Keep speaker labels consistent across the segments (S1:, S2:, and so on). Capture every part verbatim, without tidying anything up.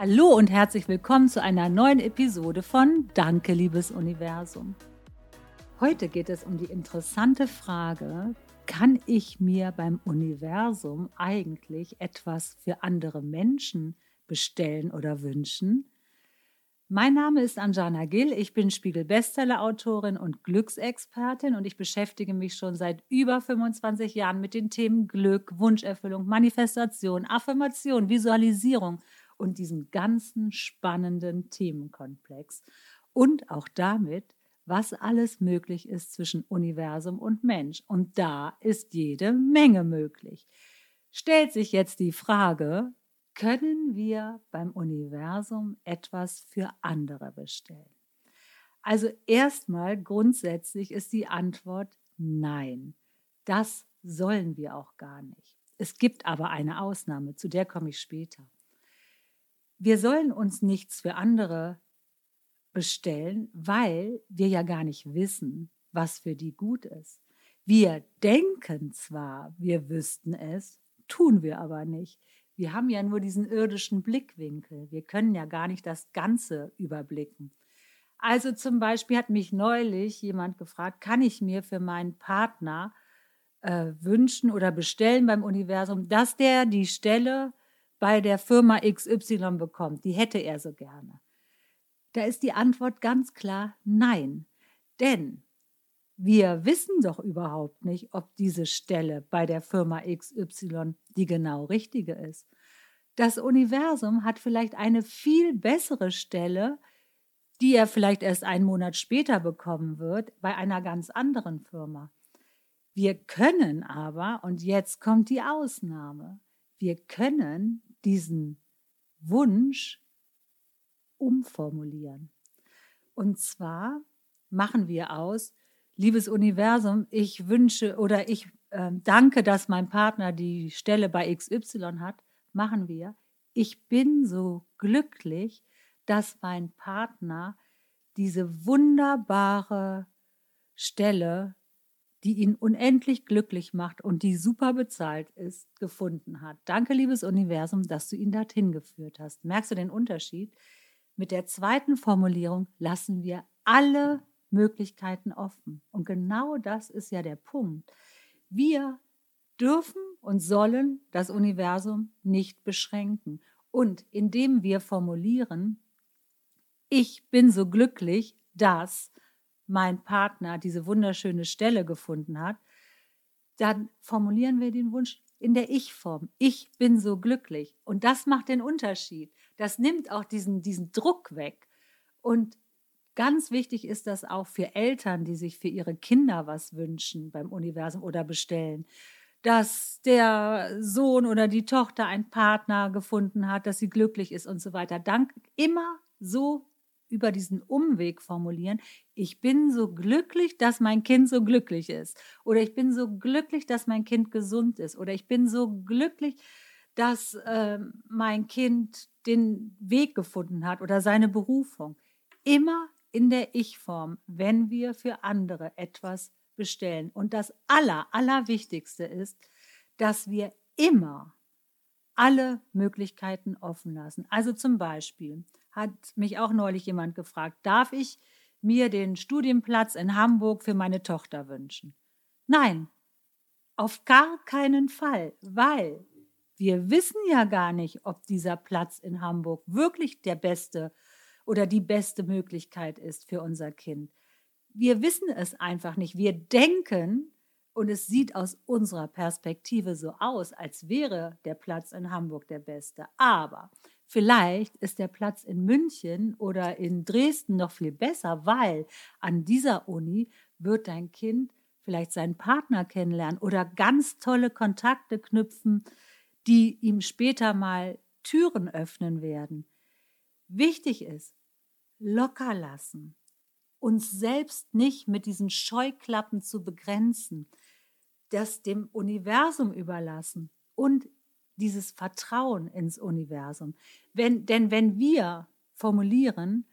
S1: Hallo und herzlich willkommen zu einer neuen Episode von Danke, liebes Universum. Heute geht es um die interessante Frage, kann ich mir beim Universum eigentlich etwas für andere Menschen bestellen oder wünschen? Mein Name ist Anjana Gill, ich bin Spiegel-Bestseller-Autorin und Glücksexpertin und ich beschäftige mich schon seit über fünfundzwanzig Jahren mit den Themen Glück, Wunscherfüllung, Manifestation, Affirmation, Visualisierung und diesem ganzen spannenden Themenkomplex und auch damit, was alles möglich ist zwischen Universum und Mensch. Und da ist jede Menge möglich. Stellt sich jetzt die Frage, können wir beim Universum etwas für andere bestellen? Also erstmal grundsätzlich ist die Antwort nein. Das sollen wir auch gar nicht. Es gibt aber eine Ausnahme, zu der komme ich später. Wir sollen uns nichts für andere bestellen, weil wir ja gar nicht wissen, was für die gut ist. Wir denken zwar, wir wüssten es, tun wir aber nicht. Wir haben ja nur diesen irdischen Blickwinkel. Wir können ja gar nicht das Ganze überblicken. Also zum Beispiel hat mich neulich jemand gefragt, kann ich mir für meinen Partner äh, wünschen oder bestellen beim Universum, dass der die Stelle bei der Firma X Y bekommt. Die hätte er so gerne. Da ist die Antwort ganz klar nein. Denn wir wissen doch überhaupt nicht, ob diese Stelle bei der Firma X Y die genau richtige ist. Das Universum hat vielleicht eine viel bessere Stelle, die er vielleicht erst einen Monat später bekommen wird, bei einer ganz anderen Firma. Wir können aber, und jetzt kommt die Ausnahme, wir können diesen Wunsch umformulieren. Und zwar machen wir aus, liebes Universum, ich wünsche oder ich äh, danke, dass mein Partner die Stelle bei X Y hat, machen wir, ich bin so glücklich, dass mein Partner diese wunderbare Stelle, die ihn unendlich glücklich macht und die super bezahlt ist, gefunden hat. Danke, liebes Universum, dass du ihn dorthin geführt hast. Merkst du den Unterschied? Mit der zweiten Formulierung lassen wir alle Möglichkeiten offen. Und genau das ist ja der Punkt. Wir dürfen und sollen das Universum nicht beschränken. Und indem wir formulieren, ich bin so glücklich, dass mein Partner diese wunderschöne Stelle gefunden hat, dann formulieren wir den Wunsch in der Ich-Form. Ich bin so glücklich. Und das macht den Unterschied. Das nimmt auch diesen, diesen Druck weg. Und ganz wichtig ist das auch für Eltern, die sich für ihre Kinder was wünschen beim Universum oder bestellen, dass der Sohn oder die Tochter einen Partner gefunden hat, dass sie glücklich ist und so weiter. Dank immer so über diesen Umweg formulieren, ich bin so glücklich, dass mein Kind so glücklich ist. Oder ich bin so glücklich, dass mein Kind gesund ist. Oder ich bin so glücklich, dass äh, mein Kind den Weg gefunden hat oder seine Berufung. Immer in der Ich-Form, wenn wir für andere etwas bestellen. Und das Aller, Allerwichtigste ist, dass wir immer alle Möglichkeiten offen lassen. Also zum Beispiel hat mich auch neulich jemand gefragt, darf ich mir den Studienplatz in Hamburg für meine Tochter wünschen? Nein, auf gar keinen Fall, weil wir wissen ja gar nicht, ob dieser Platz in Hamburg wirklich der beste oder die beste Möglichkeit ist für unser Kind. Wir wissen es einfach nicht. Wir denken, und es sieht aus unserer Perspektive so aus, als wäre der Platz in Hamburg der beste. Aber vielleicht ist der Platz in München oder in Dresden noch viel besser, weil an dieser Uni wird dein Kind vielleicht seinen Partner kennenlernen oder ganz tolle Kontakte knüpfen, die ihm später mal Türen öffnen werden. Wichtig ist, locker lassen, uns selbst nicht mit diesen Scheuklappen zu begrenzen, das dem Universum überlassen und dieses Vertrauen ins Universum. Wenn, denn wenn wir formulieren,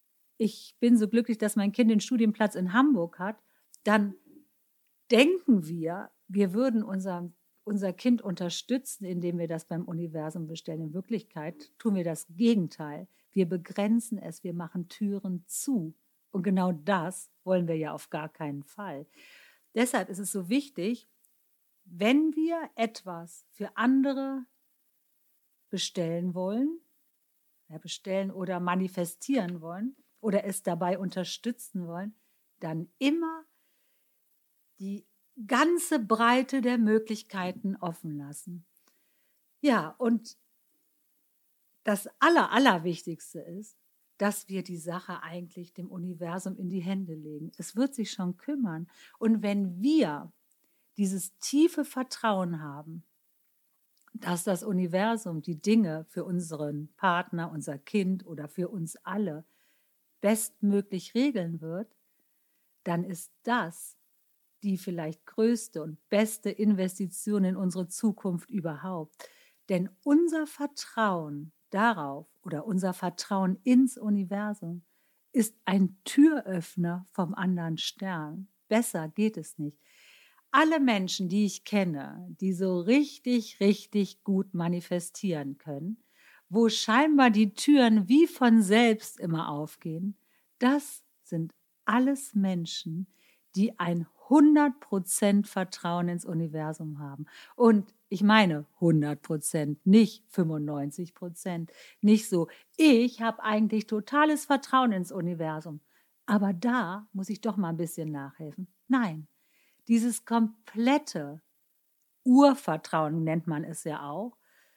S1: ich bin so glücklich, dass mein Kind den Studienplatz in Hamburg hat, dann denken wir, wir würden unserem unser Kind unterstützen, indem wir das beim Universum bestellen. In Wirklichkeit tun wir das Gegenteil. Wir begrenzen es, wir machen Türen zu. Und genau das wollen wir ja auf gar keinen Fall. Deshalb ist es so wichtig, wenn wir etwas für andere bestellen wollen, ja, bestellen oder manifestieren wollen oder es dabei unterstützen wollen, dann immer die ganze Breite der Möglichkeiten offen lassen. Ja, und das Aller, Allerwichtigste ist, dass wir die Sache eigentlich dem Universum in die Hände legen. Es wird sich schon kümmern. Und wenn wir dieses tiefe Vertrauen haben, dass das Universum die Dinge für unseren Partner, unser Kind oder für uns alle bestmöglich regeln wird, dann ist das die vielleicht größte und beste Investition in unsere Zukunft überhaupt. Denn unser Vertrauen darauf oder unser Vertrauen ins Universum ist ein Türöffner vom anderen Stern. Besser geht es nicht. Alle Menschen, die ich kenne, die so richtig, richtig gut manifestieren können, wo scheinbar die Türen wie von selbst immer aufgehen, das sind alles Menschen, die ein hundert Prozent Vertrauen ins Universum haben. Und ich meine hundert Prozent, nicht fünfundneunzig Prozent. Nicht so, ich habe eigentlich totales Vertrauen ins Universum. Aber da muss ich doch mal ein bisschen nachhelfen. Nein, dieses komplette Urvertrauen, nennt man es ja auch,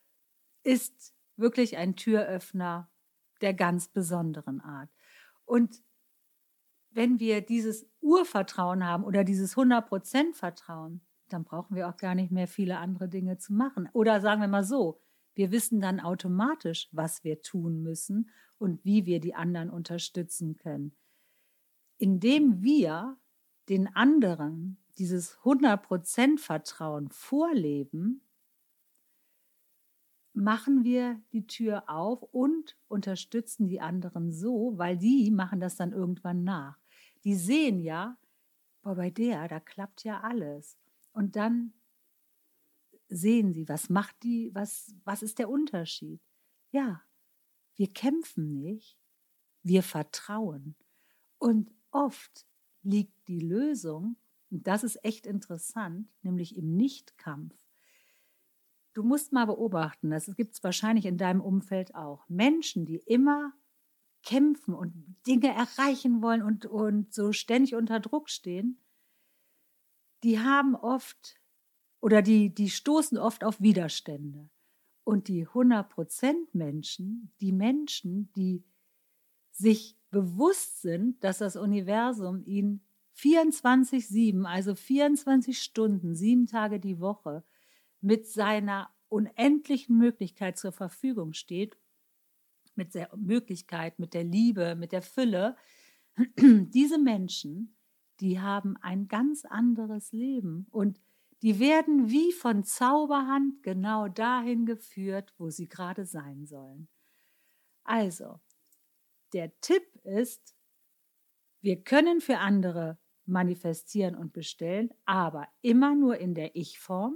S1: ist wirklich ein Türöffner der ganz besonderen Art. Und wenn wir dieses Urvertrauen haben oder dieses hundert Prozent Vertrauen, dann brauchen wir auch gar nicht mehr viele andere Dinge zu machen. Oder sagen wir mal so, wir wissen dann automatisch, was wir tun müssen und wie wir die anderen unterstützen können. Indem wir den anderen dieses hundert Prozent Vertrauen vorleben, machen wir die Tür auf und unterstützen die anderen so, weil die machen das dann irgendwann nach. Die sehen ja, boah, bei der, da klappt ja alles. Und dann sehen sie, was macht die, was, was ist der Unterschied? Ja, wir kämpfen nicht, wir vertrauen. Und oft liegt die Lösung, und das ist echt interessant, nämlich im Nichtkampf. Du musst mal beobachten, das gibt es wahrscheinlich in deinem Umfeld auch. Menschen, die immer kämpfen und Dinge erreichen wollen und, und so ständig unter Druck stehen, die haben oft oder die, die stoßen oft auf Widerstände. Und die hundert Prozent Menschen, die Menschen, die sich bewusst sind, dass das Universum ihnen vierundzwanzig sieben, also vierundzwanzig Stunden, sieben Tage die Woche, mit seiner unendlichen Möglichkeit zur Verfügung steht, mit der Möglichkeit, mit der Liebe, mit der Fülle, diese Menschen, die haben ein ganz anderes Leben und die werden wie von Zauberhand genau dahin geführt, wo sie gerade sein sollen. Also, der Tipp ist, wir können für andere manifestieren und bestellen, aber immer nur in der Ich-Form.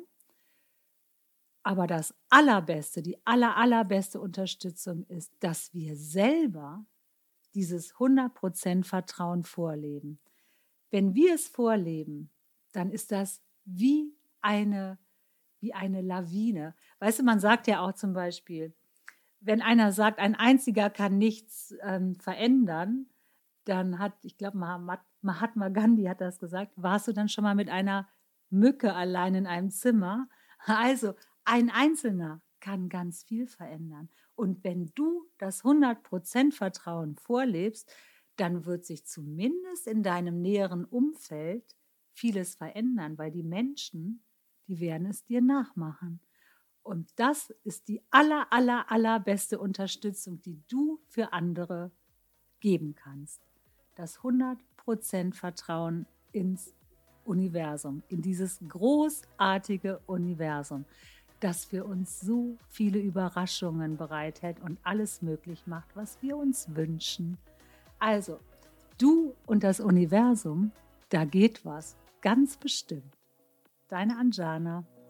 S1: Aber das Allerbeste, die aller, allerbeste Unterstützung ist, dass wir selber dieses hundert Prozent Vertrauen vorleben. Wenn wir es vorleben, dann ist das wie eine, wie eine Lawine. Weißt du, man sagt ja auch zum Beispiel, wenn einer sagt, ein Einziger kann nichts ähm, verändern, dann hat, ich glaube, Mahatma Gandhi hat das gesagt, warst du dann schon mal mit einer Mücke allein in einem Zimmer? Also, ein Einzelner kann ganz viel verändern. Und wenn du das hundert Prozent Vertrauen vorlebst, dann wird sich zumindest in deinem näheren Umfeld vieles verändern, weil die Menschen, die werden es dir nachmachen. Und das ist die aller, aller, allerbeste Unterstützung, die du für andere geben kannst. Das hundert Prozent Vertrauen ins Universum, in dieses großartige Universum, das für uns so viele Überraschungen bereithält und alles möglich macht, was wir uns wünschen. Also, du und das Universum, da geht was, ganz bestimmt. Deine Anjana.